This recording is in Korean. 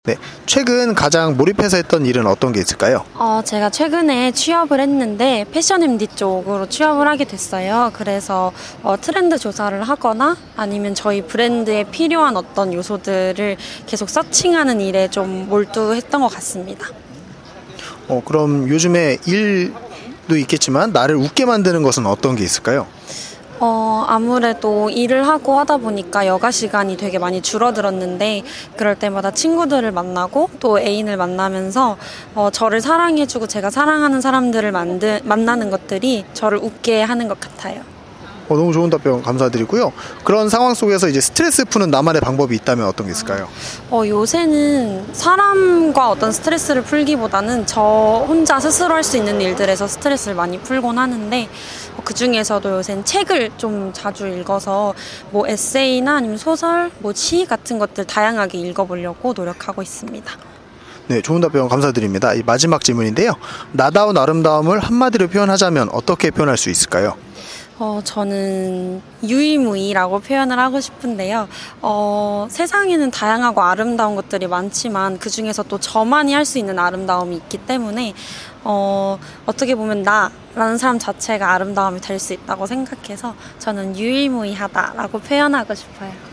네, 최근 가장 몰입해서 했던 일은 어떤 게 있을까요? 제가 최근에 취업을 했는데 패션 MD 쪽으로 취업을 하게 됐어요. 그래서 트렌드 조사를 하거나 아니면 저희 브랜드에 필요한 어떤 요소들을 계속 서칭하는 일에 좀 몰두했던 것 같습니다. 그럼 요즘에 일도 있겠지만 나를 웃게 만드는 것은 어떤 게 있을까요? 아무래도 일을 하고 하다 보니까 여가 시간이 되게 많이 줄어들었는데 그럴 때마다 친구들을 만나고 또 애인을 만나면서 저를 사랑해주고 제가 사랑하는 사람들을 만나는 것들이 저를 웃게 하는 것 같아요. 너무 좋은 답변 감사드리고요. 그런 상황 속에서 이제 스트레스 푸는 나만의 방법이 있다면 어떤 게 있을까요? 요새는 사람과 어떤 스트레스를 풀기보다는 저 혼자 스스로 할 수 있는 일들에서 스트레스를 많이 풀곤 하는데 그 중에서도 요새는 책을 좀 자주 읽어서 뭐 에세이나 아니면 소설, 뭐 시 같은 것들 다양하게 읽어보려고 노력하고 있습니다. 네, 좋은 답변 감사드립니다. 이 마지막 질문인데요. 나다운 아름다움을 한마디로 표현하자면 어떻게 표현할 수 있을까요? 저는 유일무이라고 표현을 하고 싶은데요. 세상에는 다양하고 아름다운 것들이 많지만 그 중에서 또 저만이 할 수 있는 아름다움이 있기 때문에 어떻게 보면 나라는 사람 자체가 아름다움이 될 수 있다고 생각해서 저는 유일무이하다라고 표현하고 싶어요.